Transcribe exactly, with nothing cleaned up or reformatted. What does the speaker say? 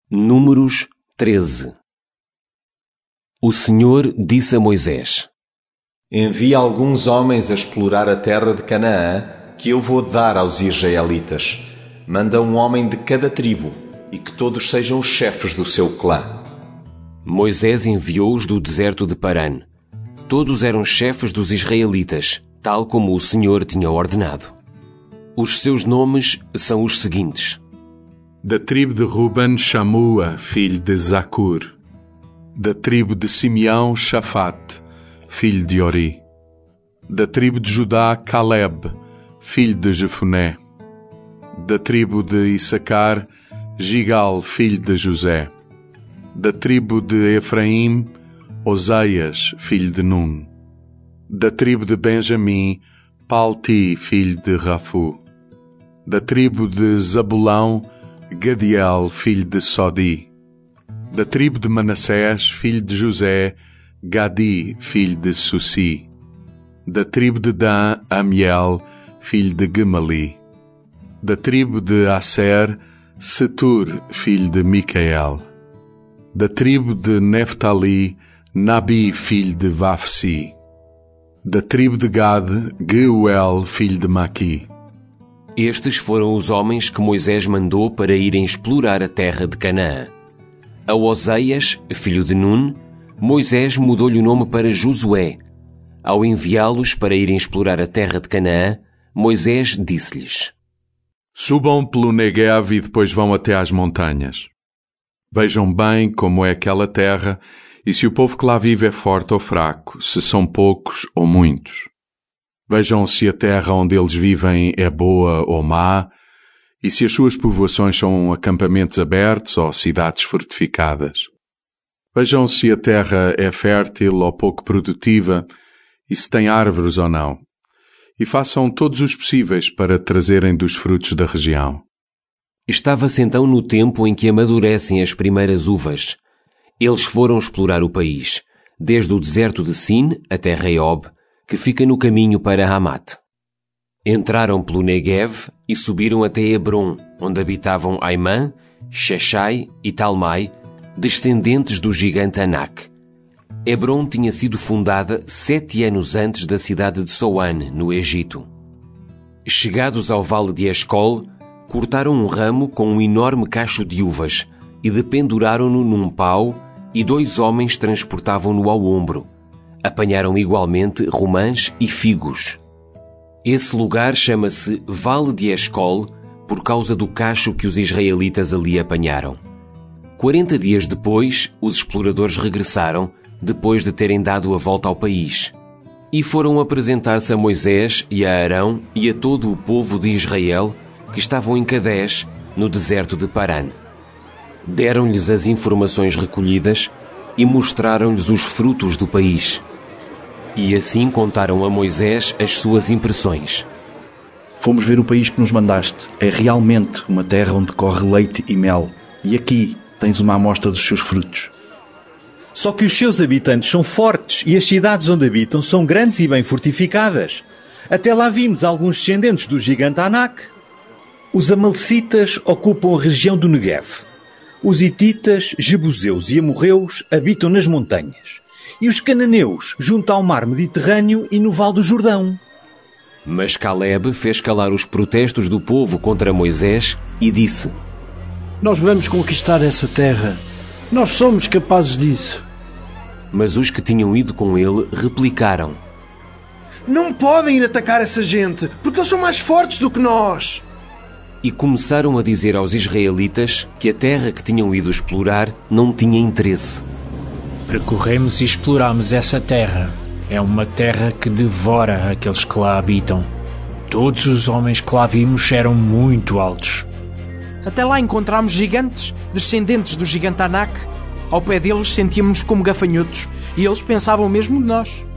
Números treze. O Senhor disse a Moisés: Envia alguns homens a explorar a terra de Canaã, que eu vou dar aos israelitas. Manda um homem de cada tribo, e que todos sejam os chefes do seu clã. Moisés enviou-os do deserto de Parã. Todos eram chefes dos israelitas, tal como o Senhor tinha ordenado. Os seus nomes são os seguintes: Da tribo de Ruben, Shamua, filho de Zacur. Da tribo de Simeão, Shafate, filho de Ori. Da tribo de Judá, Caleb, filho de Jefuné. Da tribo de Issacar, Gigal, filho de José. Da tribo de Efraim, Oseias, filho de Nun. Da tribo de Benjamim, Palti, filho de Rafu. Da tribo de Zabulão, Gadiel, filho de Sodi. Da tribo de Manassés, filho de José, Gadi, filho de Sussi. Da tribo de Dan, Amiel, filho de Gemali. Da tribo de Asser, Setur, filho de Micael. Da tribo de Neftali, Nabi, filho de Vafsi. Da tribo de Gad, Geuel, filho de Maqui. Estes foram os homens que Moisés mandou para irem explorar a terra de Canaã. A Oseias, filho de Nun, Moisés mudou-lhe o nome para Josué. Ao enviá-los para irem explorar a terra de Canaã, Moisés disse-lhes: Subam pelo Negev e depois vão até às montanhas. Vejam bem como é aquela terra e se o povo que lá vive é forte ou fraco, se são poucos ou muitos. Vejam se a terra onde eles vivem é boa ou má e se as suas povoações são acampamentos abertos ou cidades fortificadas. Vejam se a terra é fértil ou pouco produtiva e se tem árvores ou não. E façam todos os possíveis para trazerem dos frutos da região. Estava-se então no tempo em que amadurecem as primeiras uvas. Eles foram explorar o país, desde o deserto de Sin até Rehob, que fica no caminho para Hamat. Entraram pelo Negev e subiram até Hebron, onde habitavam Aimã, Sheshai e Talmai, descendentes do gigante Anak. Hebron tinha sido fundada sete anos antes da cidade de Soan, no Egito. Chegados ao vale de Escol, cortaram um ramo com um enorme cacho de uvas e dependuraram-no num pau e dois homens transportavam-no ao ombro. Apanharam igualmente romãs e figos. Esse lugar chama-se Vale de Escol por causa do cacho que os israelitas ali apanharam. Quarenta dias depois, os exploradores regressaram, depois de terem dado a volta ao país, e foram apresentar-se a Moisés e a Arão e a todo o povo de Israel que estavam em Cadés, no deserto de Parã. Deram-lhes as informações recolhidas e mostraram-lhes os frutos do país. E assim contaram a Moisés as suas impressões. Fomos ver o país que nos mandaste. É realmente uma terra onde corre leite e mel. E aqui tens uma amostra dos seus frutos. Só que os seus habitantes são fortes e as cidades onde habitam são grandes e bem fortificadas. Até lá vimos alguns descendentes do gigante Anak. Os amalecitas ocupam a região do Negev. Os hititas, jebuseus e amorreus habitam nas montanhas. E os cananeus junto ao mar Mediterrâneo e no Vale do Jordão. Mas Caleb fez calar os protestos do povo contra Moisés e disse: Nós vamos conquistar essa terra. Nós somos capazes disso. Mas os que tinham ido com ele replicaram: Não podem ir atacar essa gente, porque eles são mais fortes do que nós. E começaram a dizer aos israelitas que a terra que tinham ido explorar não tinha interesse. Percorremos e exploramos essa terra. É uma terra que devora aqueles que lá habitam. Todos os homens que lá vimos eram muito altos. Até lá encontramos gigantes, descendentes do gigante Anak. Ao pé deles sentíamos-nos como gafanhotos e eles pensavam mesmo de nós.